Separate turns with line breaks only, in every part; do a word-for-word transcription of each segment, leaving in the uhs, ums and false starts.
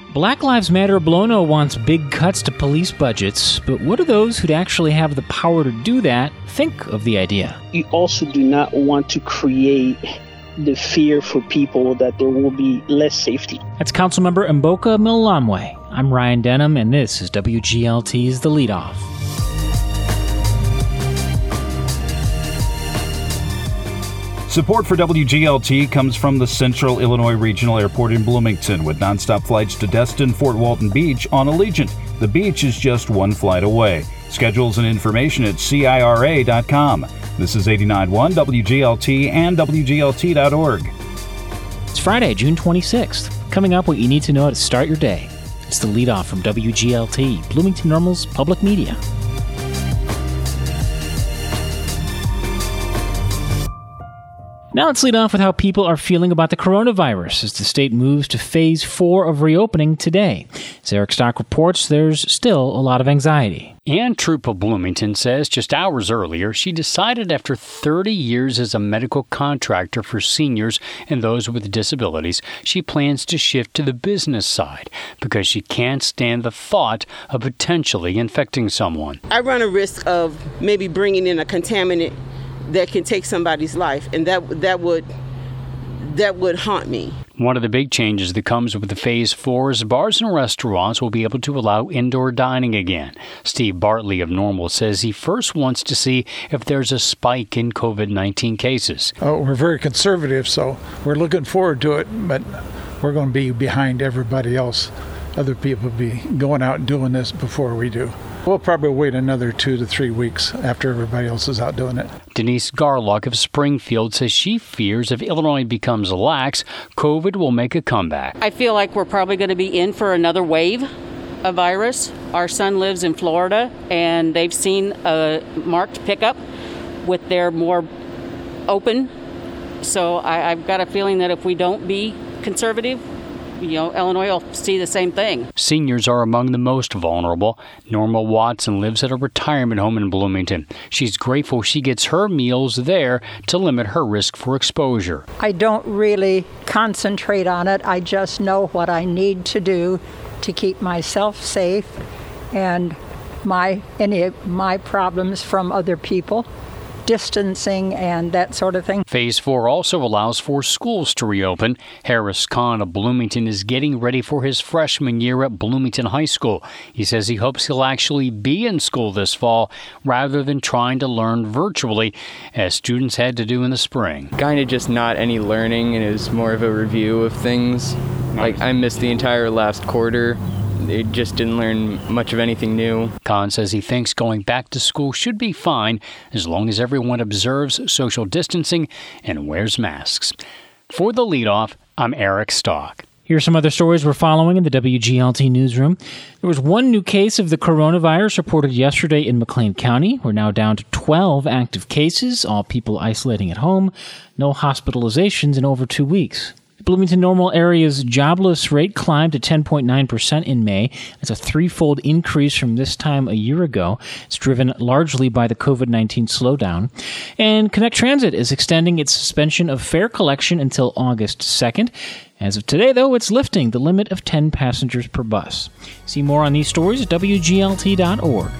Black Lives Matter Blono wants big cuts to police budgets, but what do those who'd actually have the power to do that think of the idea?
You also do not want to create the fear for people that there will be less safety.
That's Councilmember Mboka Milamwe. I'm Ryan Denham, and this is W G L T's The Leadoff.
Support for W G L T comes from the Central Illinois Regional Airport in Bloomington, with nonstop flights to Destin, Fort Walton Beach on Allegiant. The beach is just one flight away. Schedules and information at C I R A dot com. This is eighty-nine point one W G L T and W G L T dot org.
It's Friday, June twenty-sixth. Coming up, what you need to know to start your day. It's The Leadoff from W G L T, Bloomington Normal's public media. Now let's lead off with how people are feeling about the coronavirus as the state moves to phase four of reopening today. As Eric Stock reports, there's still a lot of anxiety.
Ann Troop of Bloomington says just hours earlier, she decided after thirty years as a medical contractor for seniors and those with disabilities, she plans to shift to the business side because she can't stand the thought of potentially infecting someone.
I run a risk of maybe bringing in a contaminant that can take somebody's life, and that that would that would haunt me.
One of the big changes that comes with the phase four is bars and restaurants will be able to allow indoor dining again. Steve Bartley of Normal says he first wants to see if there's a spike in covid nineteen cases.
Oh, we're very conservative, so we're looking forward to it, but we're going to be behind everybody else. Other people will be going out and doing this before we do. We'll probably wait another two to three weeks after everybody else is out doing it.
Denise Garlock of Springfield says she fears if Illinois becomes lax, COVID will make a comeback.
I feel like we're probably going to be in for another wave of virus. Our son lives in Florida, and they've seen a marked pickup with their more open. So I, I've got a feeling that if we don't be conservative, you know, Illinois will see the same thing.
Seniors are among the most vulnerable. Norma Watson lives at a retirement home in Bloomington. She's grateful she gets her meals there to limit her risk for exposure.
I don't really concentrate on it. I just know what I need to do to keep myself safe and my any of my problems from other people. Distancing and that sort of thing.
Phase four also allows for schools to reopen. Harris Kahn of Bloomington is getting ready for his freshman year at Bloomington High School. He says he hopes he'll actually be in school this fall rather than trying to learn virtually, as students had to do in the spring.
Kind of just not any learning, and it was more of a review of things. Like, I missed the entire last quarter. They just didn't learn much of anything new.
Kahn says he thinks going back to school should be fine as long as everyone observes social distancing and wears masks. For The Leadoff, I'm Eric Stock.
Here are some other stories we're following in the W G L T newsroom. There was one new case of the coronavirus reported yesterday in McLean County. We're now down to twelve active cases, all people isolating at home. No hospitalizations in over two weeks. Bloomington Normal area's jobless rate climbed to ten point nine percent in May. That's a threefold increase from this time a year ago. It's driven largely by the covid nineteen slowdown. And Connect Transit is extending its suspension of fare collection until August second. As of today, though, it's lifting the limit of ten passengers per bus. See more on these stories at W G L T dot org.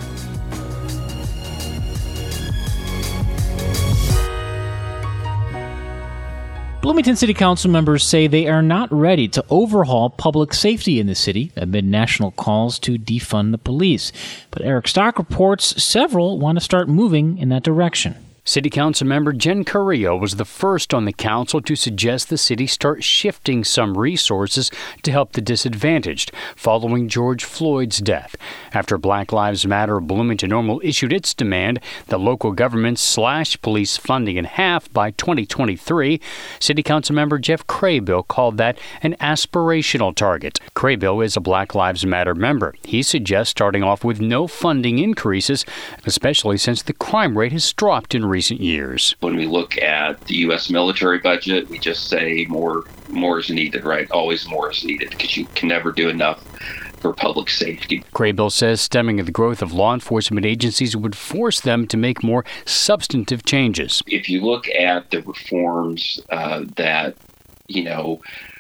Bloomington City Council members say they are not ready to overhaul public safety in the city amid national calls to defund the police. But Eric Stock reports several want to start moving in that direction.
City Council member Jen Carrillo was the first on the council to suggest the city start shifting some resources to help the disadvantaged following George Floyd's death. After Black Lives Matter, Bloomington Normal issued its demand that local governments slash police funding in half by twenty twenty-three. City Council member Jeff Craybill called that an aspirational target. Craybill is a Black Lives Matter member. He suggests starting off with no funding increases, especially since the crime rate has dropped in recent years.
When we look at the U S military budget, we just say more more is needed, right? Always more is needed because you can never do enough for public safety.
Craybill says stemming the growth of law enforcement agencies would force them to make more substantive changes.
If you look at the reforms uh, that, you know,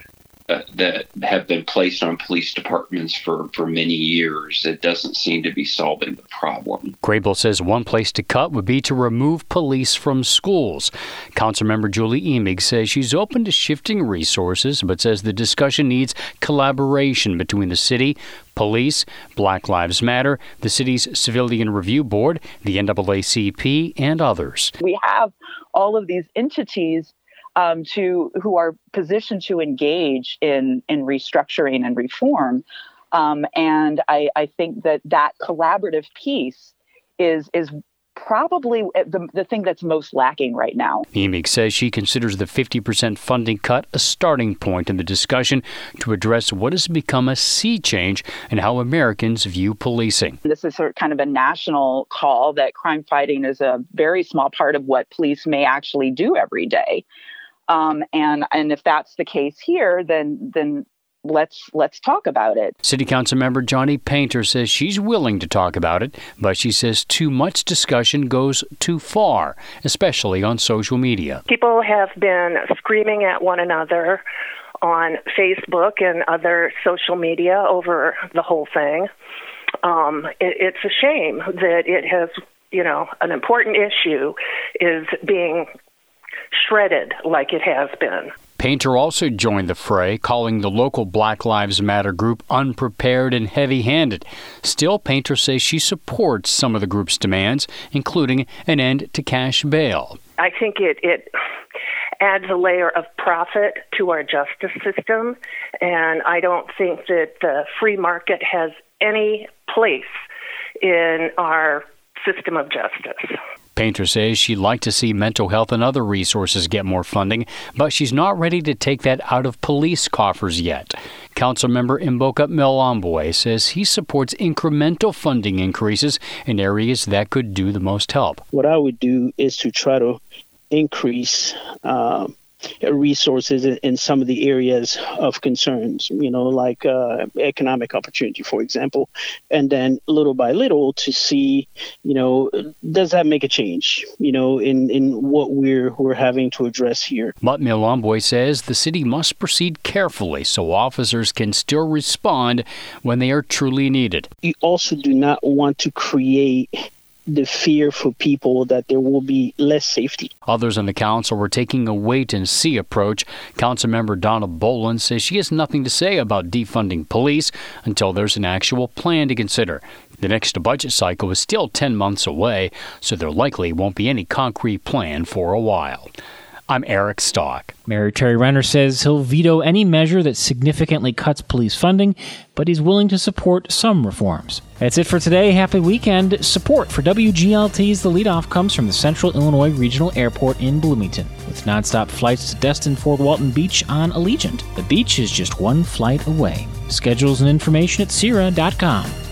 uh, that have been placed on police departments for, for many years. It doesn't seem to be solving the problem.
Grable says one place to cut would be to remove police from schools. Councilmember Julie Emig says she's open to shifting resources, but says the discussion needs collaboration between the city, police, Black Lives Matter, the city's Civilian Review Board, the N double A C P, and others.
We have all of these entities um, to who are positioned to engage in, in restructuring and reform. Um, and I, I think that that collaborative piece is is probably the, the thing that's most lacking right now.
Emig says she considers the fifty percent funding cut a starting point in the discussion to address what has become a sea change in how Americans view policing.
This is sort of kind of a national call that crime fighting is a very small part of what police may actually do every day. Um, and and if that's the case here, then then let's let's talk about it.
City Council member Johnny Painter says she's willing to talk about it, but she says too much discussion goes too far, especially on social media.
People have been screaming at one another on Facebook and other social media over the whole thing. Um, it, it's a shame that it has, you know, an important issue is being shredded like it has been.
Painter also joined the fray, calling the local Black Lives Matter group unprepared and heavy-handed. Still, Painter says she supports some of the group's demands, including an end to cash bail.
I think it, it adds a layer of profit to our justice system, and I don't think that the free market has any place in our system of justice.
Painter says she'd like to see mental health and other resources get more funding, but she's not ready to take that out of police coffers yet. Councilmember Mboka Milomboe says he supports incremental funding increases in areas that could do the most help.
What I would do is to try to increase uh, resources in some of the areas of concerns, you know, like uh, economic opportunity, for example, and then little by little to see, you know, does that make a change, you know, in, in what we're we're having to address here.
But Milomboe says the city must proceed carefully so officers can still respond when they are truly needed.
You also do not want to create the fear for people that there will be less safety.
Others on the council were taking a wait-and-see approach. Councilmember Donna Boland says she has nothing to say about defunding police until there's an actual plan to consider. The next budget cycle is still ten months away, so there likely won't be any concrete plan for a while. I'm Eric Stock.
Mayor Terry Renner says he'll veto any measure that significantly cuts police funding, but he's willing to support some reforms. That's it for today. Happy weekend. Support for W G L T's The Leadoff comes from the Central Illinois Regional Airport in Bloomington. With nonstop flights to Destin, Fort Walton Beach on Allegiant. The beach is just one flight away. Schedules and information at C I R A dot com.